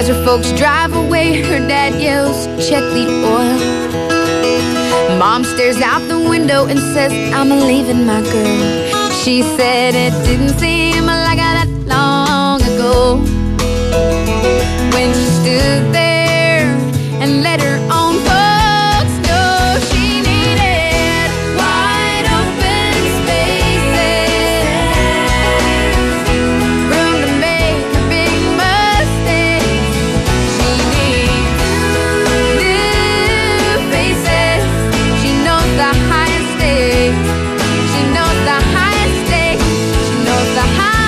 her folks drive away, her dad yells, check the oil. Mom stares out the window and says, I'm leaving my girl. She said it didn't seem like that long ago when she stood there and let her own folks know she needed wide open spaces, room to make her big mistakes. She needs new faces. She knows the highest stakes. She knows the highest stakes. She knows the highest stakes.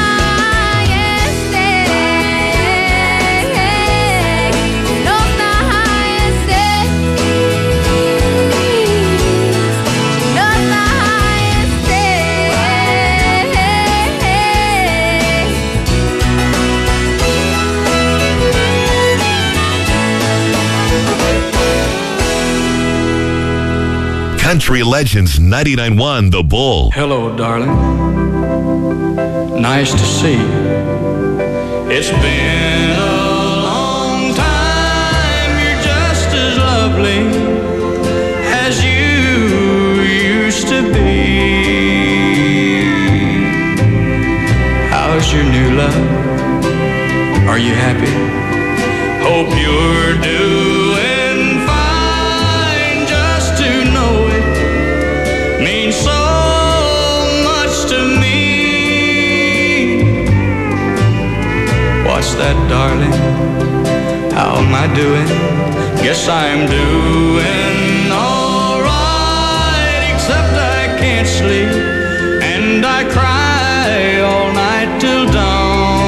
Country Legends 99.1 The Bull. Hello, darling. Nice to see you. It's been a long time. You're just as lovely as you used to be. How's your new love? Are you happy? Hope you're doing fine. Just to know it means so much to me. What's that, darling? How am I doing? Guess I'm doing all right, except I can't sleep and I cry all night till dawn.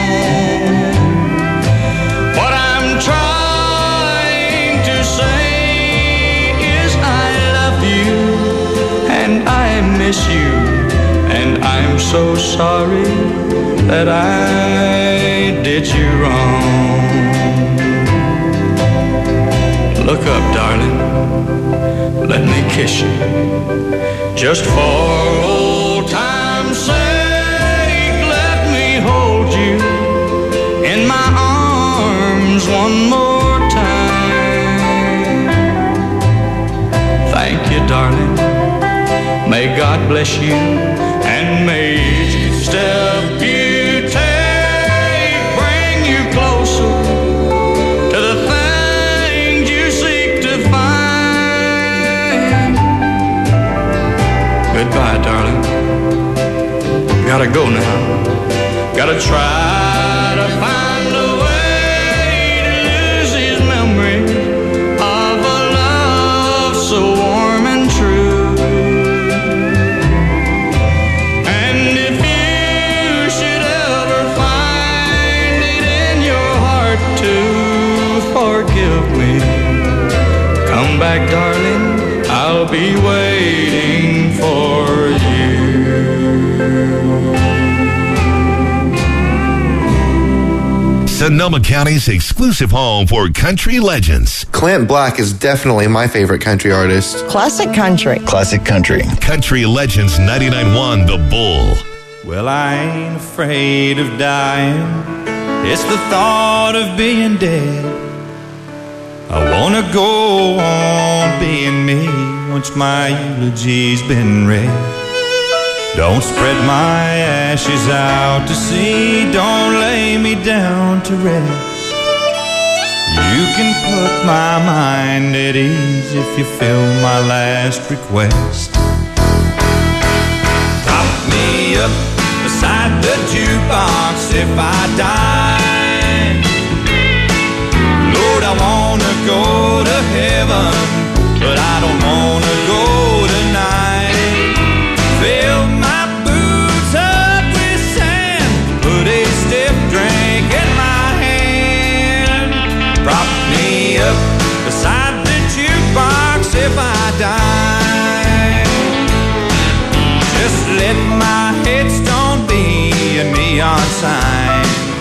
What I'm trying to say is I love you and I miss you, and I'm so sorry that I did you wrong. Look up, darling, let me kiss you, just for old time's sake. Let me hold you in my arms one more time. Thank you, darling. May God bless you, and may each step you take bring you closer to the things you seek to find. Goodbye, darling. Gotta go now. Gotta try to find a way to lose his memory of a love so warm and true. Forgive me. Come back, darling. I'll be waiting for you. Sonoma County's exclusive home for country legends. Clint Black is definitely my favorite country artist. Classic country. Classic country. Country Legends 99.1 The Bull. Well, I ain't afraid of dying. It's the thought of being dead. I wanna go on being me once my eulogy's been read. Don't spread my ashes out to sea. Don't lay me down to rest. You can put my mind at ease if you fill my last request. Prop me up beside the jukebox if I die. Lord, I wanna go to heaven, but I don't wanna go tonight. Fill my boots up with sand, put a stiff drink in my hand. Prop me up beside the jukebox if I die. Just let my headstone be a neon sign.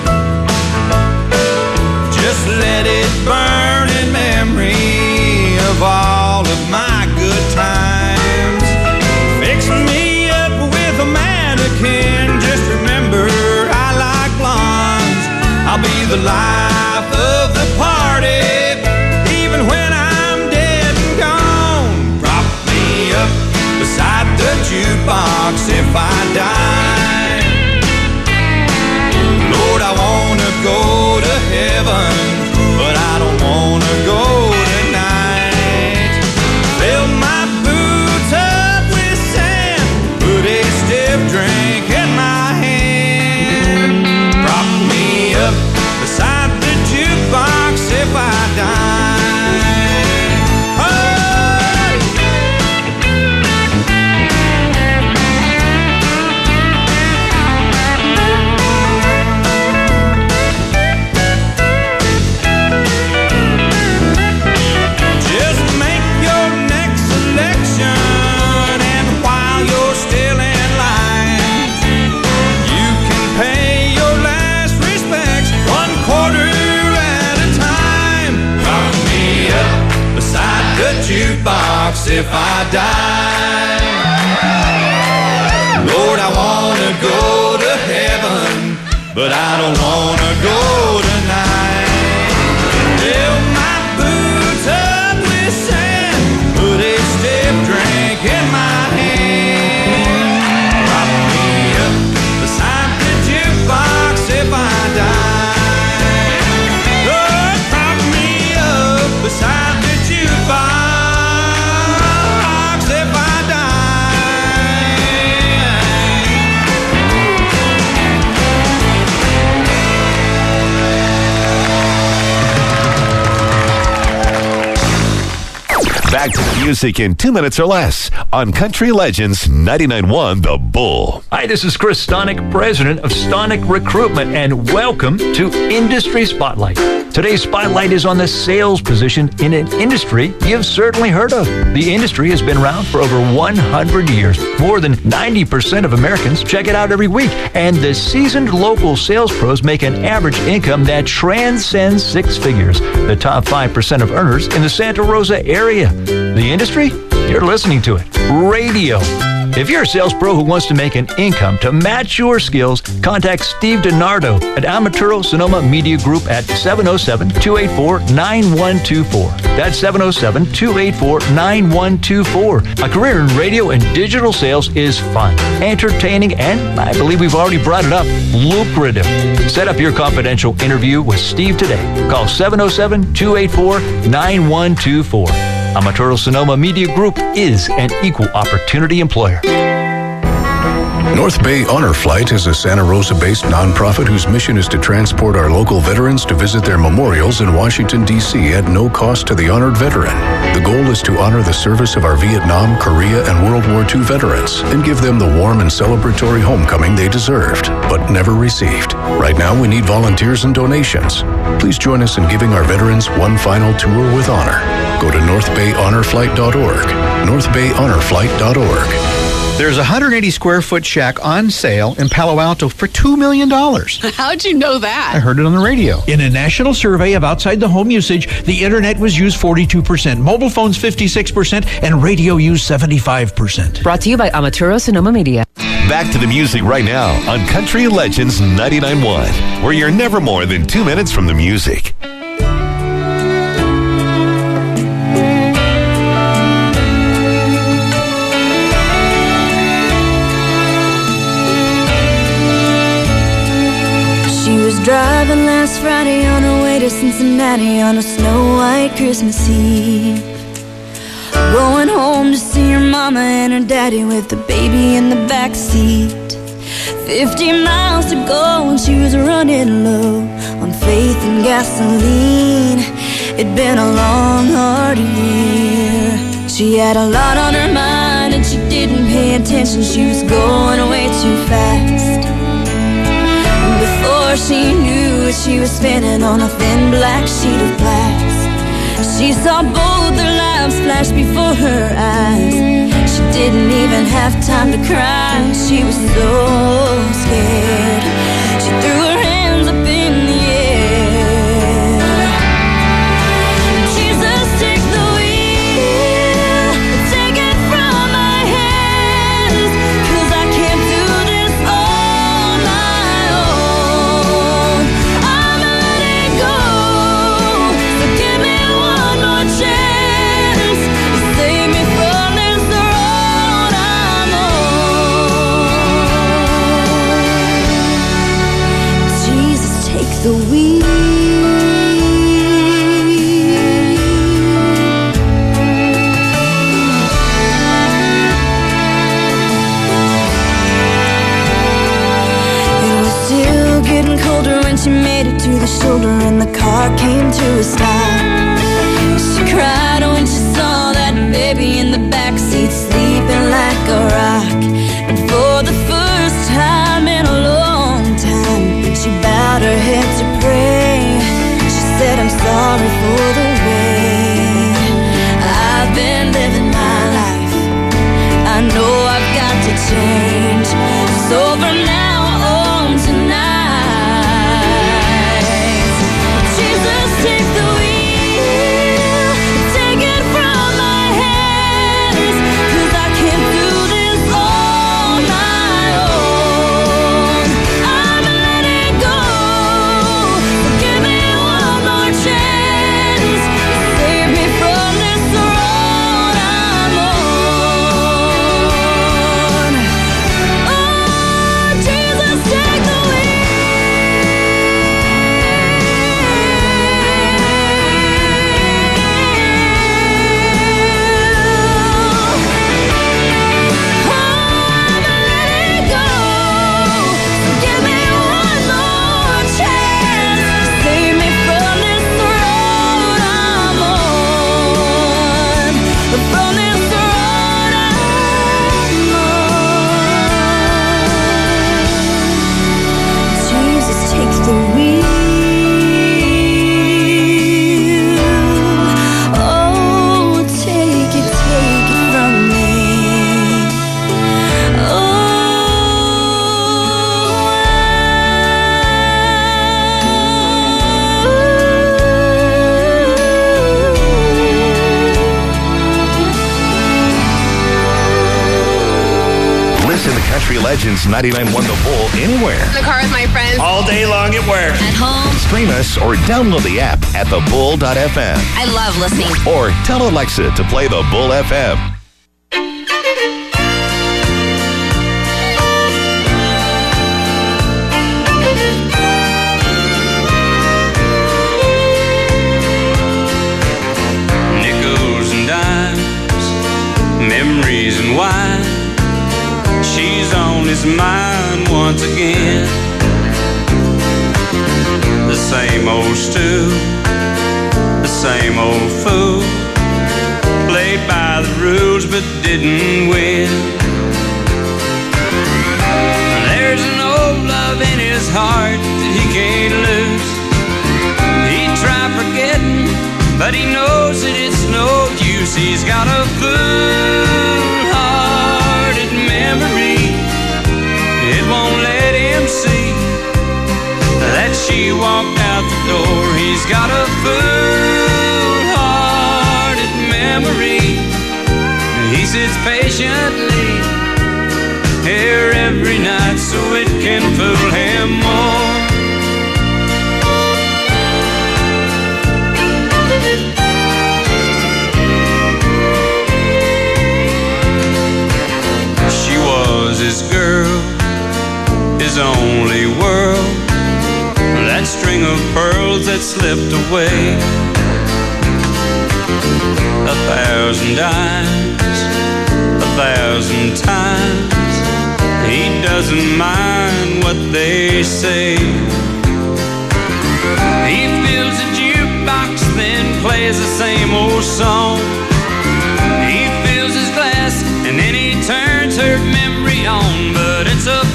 Just let it burn in memory of all of my good times. Fix me up with a mannequin. Just remember I like blondes. I'll be the life of I die. Lord, I wanna go to heaven, but I don't wanna go tonight. Fill my boots up with sand, put a stiff drink in my hand, prop me up beside the jukebox if I die. Jukebox if I die. Lord, I wanna go to heaven, but I don't wanna go tonight. Fill my boots up with sand, put a stiff drink in my hand, prop me up beside the jukebox if I die. Lord, prop me up beside the jukebox. Back to the music in 2 minutes or less on Country Legends 99.1 The Bull. Hi, this is Chris Stonick, president of Stonick Recruitment, and welcome to Industry Spotlight. Today's spotlight is on the sales position in an industry you've certainly heard of. The industry has been around for over 100 years. More than 90% of Americans check it out every week, and the seasoned local sales pros make an average income that transcends six figures. The top 5% of earners in the Santa Rosa area. The industry? You're listening to it. Radio. If you're a sales pro who wants to make an income to match your skills, contact Steve DiNardo at Amaturo Sonoma Media Group at 707-284-9124. That's 707-284-9124. A career in radio and digital sales is fun, entertaining, and I believe we've already brought it up, lucrative. Set up your confidential interview with Steve today. Call 707-284-9124. Amaturo Sonoma Media Group is an equal opportunity employer. North Bay Honor Flight is a Santa Rosa-based nonprofit whose mission is to transport our local veterans to visit their memorials in Washington, D.C. at no cost to the honored veteran. The goal is to honor the service of our Vietnam, Korea, and World War II veterans and give them the warm and celebratory homecoming they deserved, but never received. Right now, we need volunteers and donations. Please join us in giving our veterans one final tour with honor. Go to northbayhonorflight.org, northbayhonorflight.org. There's a 180 square foot shack on sale in Palo Alto for $2 million. How'd you know that? I heard it on the radio. In a national survey of outside the home usage, the internet was used 42%, mobile phones 56%, and radio used 75%. Brought to you by Amaturo Sonoma Media. Back to the music right now on Country Legends 99.1, where you're never more than 2 minutes from the music. Driving last Friday on her way to Cincinnati on a snow-white Christmas Eve. Going home to see her mama and her daddy with the baby in the back seat. 50 miles to go and she was running low on faith and gasoline. It'd been a long, hard year. She had a lot on her mind and she didn't pay attention. She was going way too fast. Before she knew it, she was spinning on a thin black sheet of glass. She saw both their lives flash before her eyes. She didn't even have time to cry. She was so scared. She threw her hands up in the air. Jesus, take the wheel, take it from my hands, 'cause I can't do this all my own. I'm letting go, so give me one more chance. Save me from this road I'm on. the wheel. It was still getting colder when she made it to the shoulder and the car came to a stop. She cried when she saw that baby in the backseat sleeping like a rock. And for the first time in a long time, she bowed her head to pray. She said, I'm sorry for the way I've been living my life. I know I've got to change. So from now on tonight, Jesus, take the wheel, take it from my hands, 'cause I can't do this on my own. I'm letting go. Give me one more chance. Save me from this road I'm on. Oh, Jesus, take the give me one more chance. Save me from this road I'm on. From this road I'm on. Jesus, take the wheel. Oh, take it from me. Listen to Country Legends 99.1 The Bull anywhere. In the car with my friends. All day long at work. At home. Stream us or download the app at thebull.fm. I love listening. Or tell Alexa to play The Bull FM. Nickels and dimes, memories and wine. She's on his mind once again. The same old stew, the same old fool. Played by the rules but didn't win. There's an old love in his heart that he can't lose. He tried forgetting, but he knows that it's no use. He's got a full-hearted memory. It won't let him see that she walked out the door. He's got a full-hearted memory. He sits patiently here every night so it can fool him more. She was his girl, his only world. That string of pearls that slipped away. 1,000 dimes, 1,000 times. He doesn't mind what they say. He fills a jukebox, then plays the same old song. He fills his glass, and then he turns her memory on. But it's a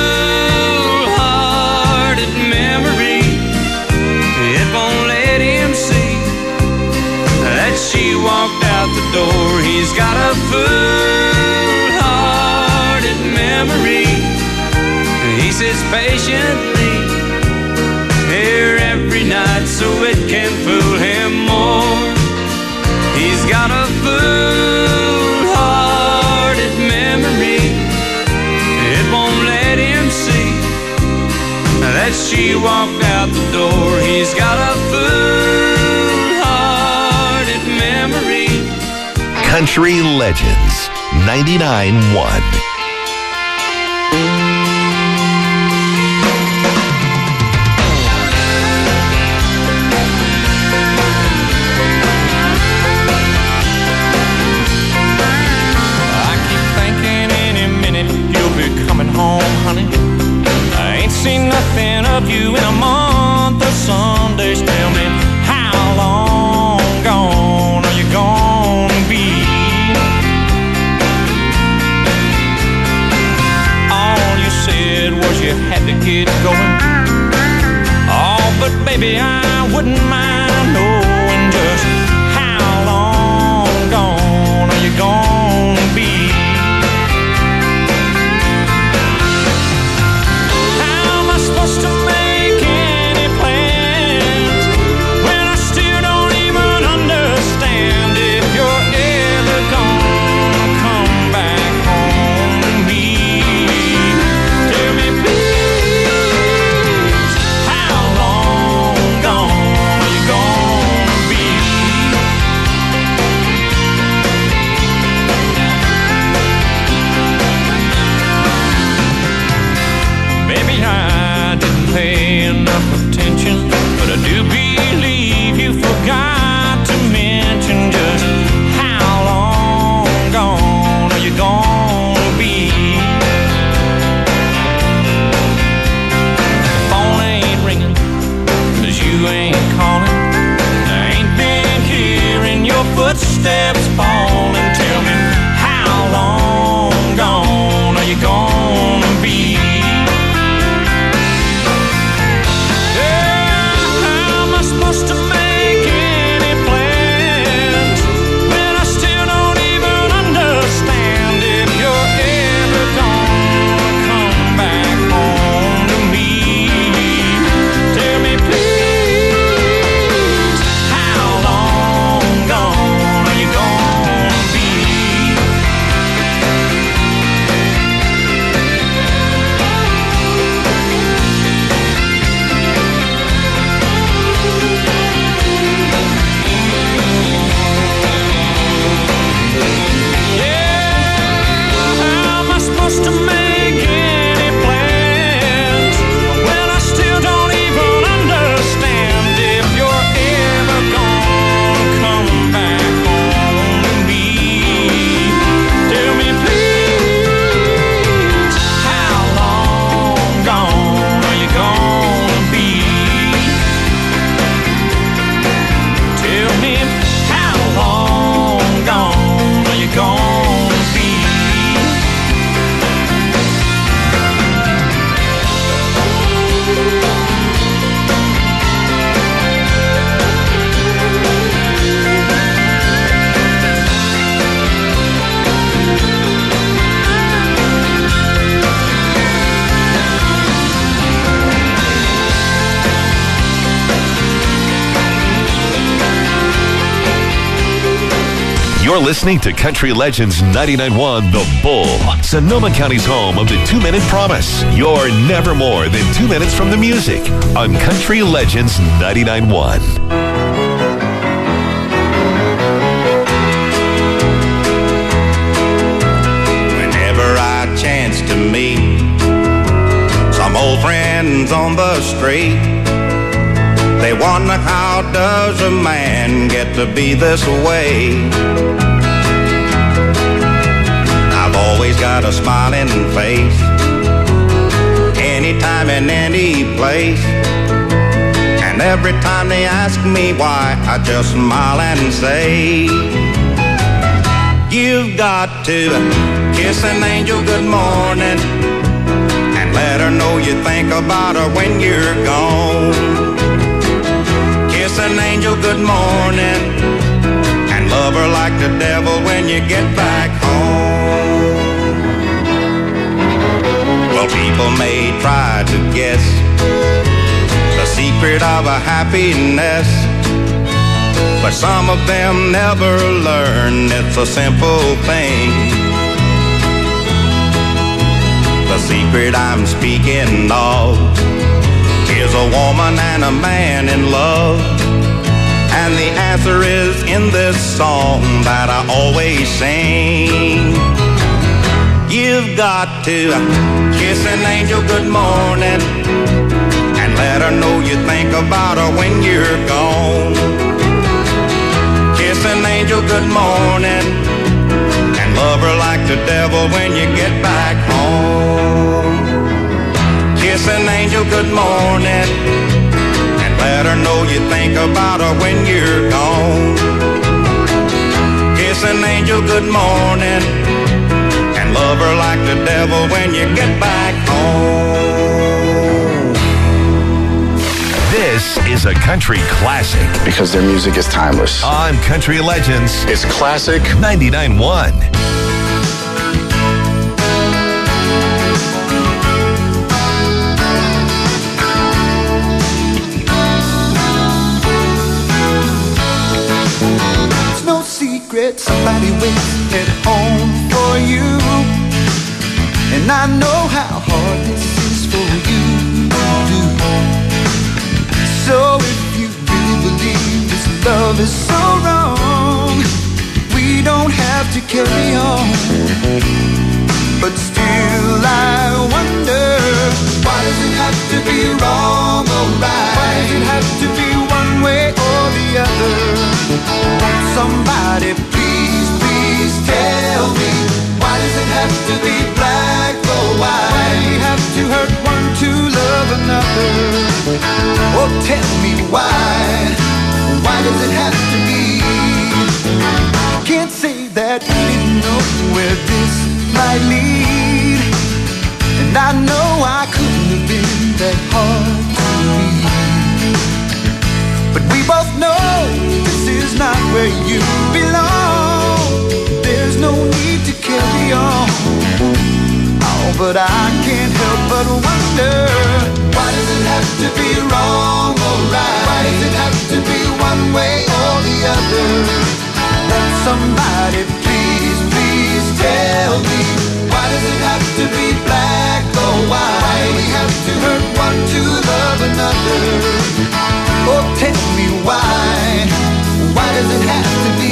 full-hearted memory. It won't let him see that she walked out the door. He's got a full-hearted memory. He sits patiently here every night so it can fool him more. He's got a full-hearted memory. It won't let him see that she walked out the door. He's got a full-hearted memory. Country Legends 99.1. been of you in a month of Sundays. Tell me, how long gone are you gonna be? All you said was you had to get going. Oh, but baby, I wouldn't mind knowing just how long gone are you gonna be? How am I supposed to make any plans when I still don't even understand if you're ever gonna come back home to me? Tell me, please, how long gone are you gonna be? Maybe I didn't pay enough attention, but I do believe you forgot to mention just how long gone are you gonna be? The phone ain't ringing, 'cause you ain't calling. I ain't been hearing your footsteps falling. Tell me, how long gone are you gonna be? How am I supposed to make any plans when I still don't even understand if you're ever gonna come back home to me? Tell me, please, how long gone are you gonna be? How am I supposed to make any plans when I still don't even understand if you're ever gonna come back home to me? Tell me, please, how long gone are you gonna be? Tell me, how long gone are you gonna be? You're listening to Country Legends 99.1 The Bull, Sonoma County's home of the 2-Minute Promise. You're never more than 2 minutes from the music on Country Legends 99.1. Whenever I chance to meet some old friends on the street, they wonder, how does a man get to be this way? I've always got a smiling face, anytime and any place. And every time they ask me why, I just smile and say, you've got to kiss an angel good morning and let her know you think about her when you're gone. Kiss an angel good morning and love her like the devil when you get back home. Well, people may try to guess the secret of a happiness, but some of them never learn it's a simple thing. The secret I'm speaking of is a woman and a man in love, and the answer is in this song that I always sing. You've got to kiss an angel good morning and let her know you think about her when you're gone. Kiss an angel good morning and love her like the devil when you get back home. Kiss Kiss an angel good morning and let her know you think about her when you're gone. Kiss an angel good morning and love her like the devil when you get back home. This is a country classic. Because their music is timeless. On Country Legends. It's classic. 99.1. It's no secret somebody waits at home for you. And I know how hard this is for you to do. So if you really believe this love is so wrong, we don't have to carry on. But still I wonder, why does it have to be wrong or right? Why does it have to be one way or the other? Won't somebody please, please tell me, why does it have to be black or white? Why do we have to hurt one to love another? Oh, tell me why does it have to be? Can't say that we didn't know where this might lead. And I know I couldn't have been that hard to read. But we both know this is not where you belong. There's no need to carry on. Oh, but I can't help but wonder, why does it have to be wrong or right? Why does it have to be one way or the other? Won't somebody please, please tell me, why does it have to be black or white? Why do we have to hurt one to love another? Oh, tell me why does it have to be?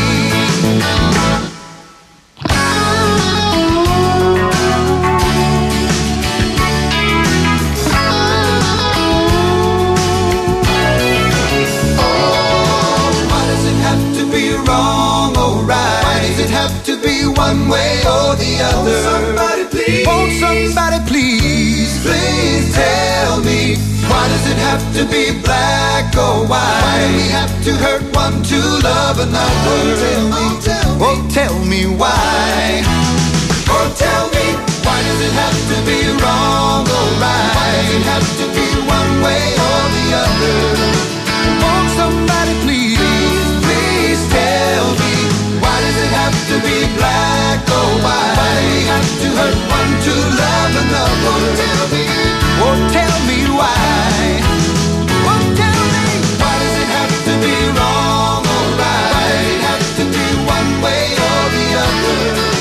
Wrong or right? Why does it have to be one way or the other? Won't somebody please, please tell me, why does it have to be black or white? Why do we have to hurt one to love another? Oh, tell me why. Oh, tell me, why does it have to be wrong or right? Why does it have to be one way or the other? Won't somebody please, please tell me, why does it have to be black or white? Why do we have to hurt one to love another? Oh, tell me why. Oh, tell me, why does it have to be wrong or right? Why does it have to be one way or the other?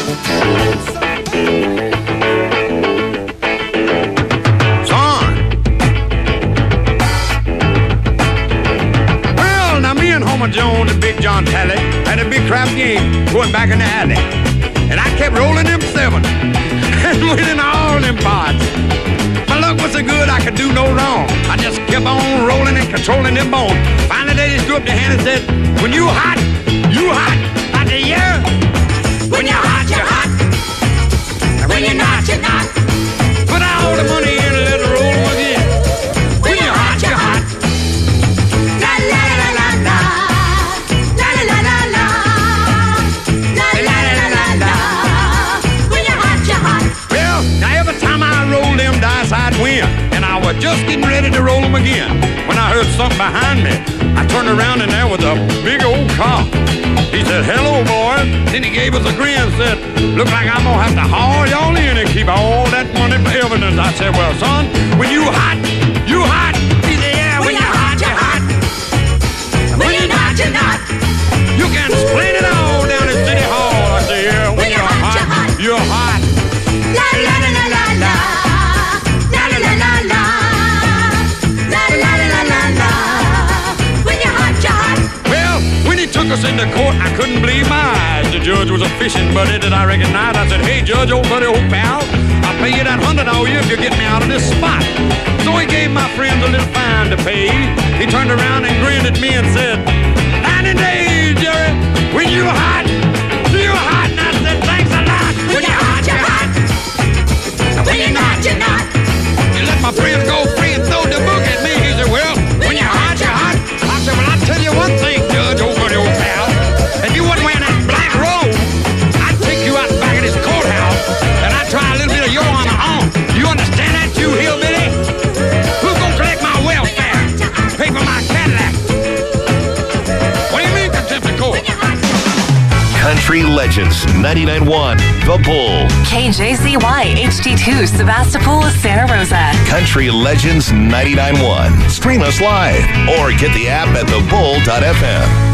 Son! Well, now me and Homer Jones and Big John Talley had a big crap game going back in the alley. And I kept rolling them seven and winning all them pots. My luck was so good I could do no wrong. I just kept on rolling and controlling them bones. Finally they just threw up their hand and said, when you hot, you hot. I said, yeah. When you're hot, you're hot. And when you're not, you're not. Put all the money in and let it roll again. When you're hot, you're hot. La la la la la. La la la la la. La la la la la. When you're hot, you're hot. Well, now every time I roll them dice, I'd win. And I was just getting ready to roll them again when I heard something behind me. I turned around and there was a big old car. He said, hello, boys. Then he gave us a grin and said, look like I'm going to have to haul y'all in and keep all that money for evidence. I said, well, son, when you hot, you hot. He said, yeah, when you're hot, you're hot. When you're not, you're not. You can explain it all down at City Hall. I said, yeah, when you're hot, you're hot. La la la la la la. La la la la la. La la la la la la. When you're hot, you're hot. Well, when he took us into court, I couldn't believe my eyes. The judge was a fishing buddy that I recognized. I said, hey, Judge, old buddy, old pal, I'll pay you that $100 a year if you get me out of this spot. So he gave my friends a little fine to pay. He turned around and grinned at me and said, 90 days, Jerry, when you're hot, you're hot. And I said, thanks a lot. When you're hot, you're hot. When you're not, you're not. You let my friends go free and throw the book at me. He said, well, when you're hot, you're hot. I said, well, I'll tell you one thing, Judge, over the old pal. If you wasn't wearing that black robe, I'd take you out back of this courthouse and I'd try a little bit of your on the arm. You understand that, you hillbilly? Who's gonna collect my welfare? Pay for my Cadillac? What do you mean, contempt of court? Country Legends 99.1 The Bull. KJZY HD2 Sebastopol, Santa Rosa. Country Legends 99.1. Stream us live or get the app at thebull.fm.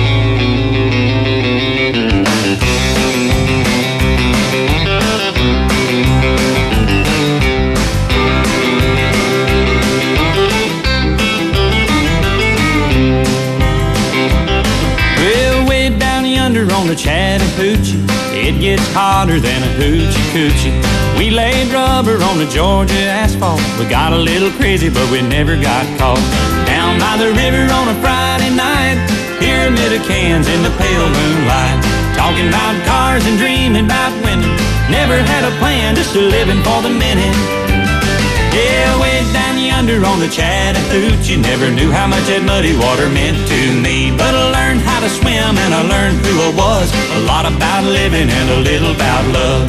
On the Chattahoochee, it gets hotter than a hoochie coochie. We laid rubber on the Georgia asphalt. We got a little crazy, but we never got caught. Down by the river on a Friday night, pyramid of cans in the pale moonlight. Talking about cars and dreaming about women. Never had a plan, just a living for the minute. Yeah, way down yonder on the Chattahoochee, never knew how much that muddy water meant to me. But I learned how to swim and I learned who I was. A lot about living and a little about love.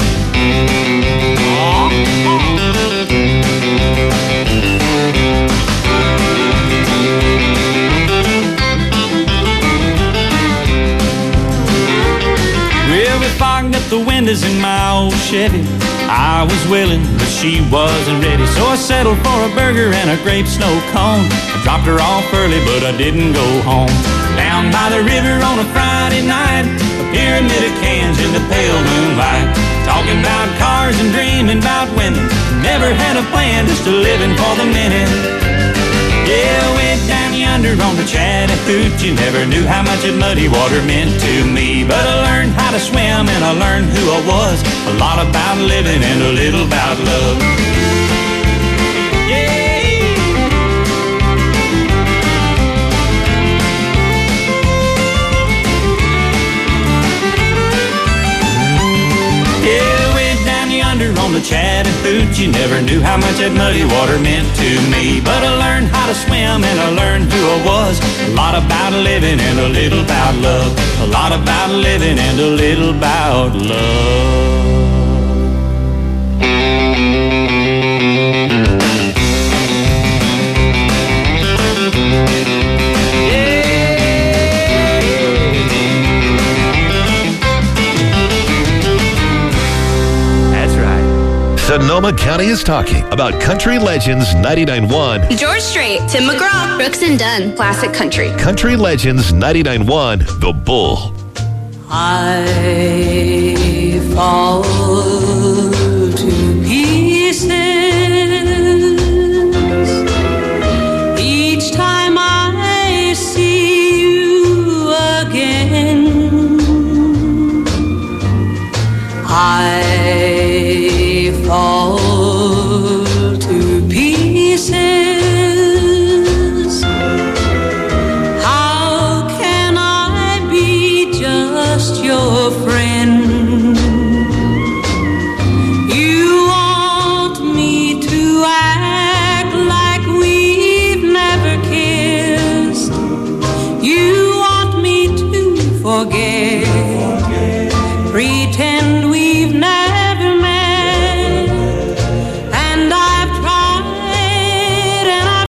Well, we fogged up the windows in my old Chevy. I was willing, but she wasn't ready. So I settled for a burger and a grape snow cone. I dropped her off early, but I didn't go home. Down by the river on a Friday night, a pyramid of cans in the pale moonlight. Talking about cars and dreaming about women. Never had a plan, just a living for the minute. Yeah, way down yonder on the Chattahoochee, never knew how much that muddy water meant to me. But I learned how to swim and I learned who I was. A lot about living and a little about love. On the Chattahoochee, never knew how much that muddy water meant to me. But I learned how to swim and I learned who I was. A lot about living and a little about love. A lot about living and a little about love. Sonoma County is talking about Country Legends 99.1. George Strait, Tim McGraw, Brooks and Dunn, Classic Country. Country Legends 99.1 The Bull. I fall to pieces each time I see you again. I fall to pieces. How can I be just your friend? You want me to act like we've never kissed. You want me to forget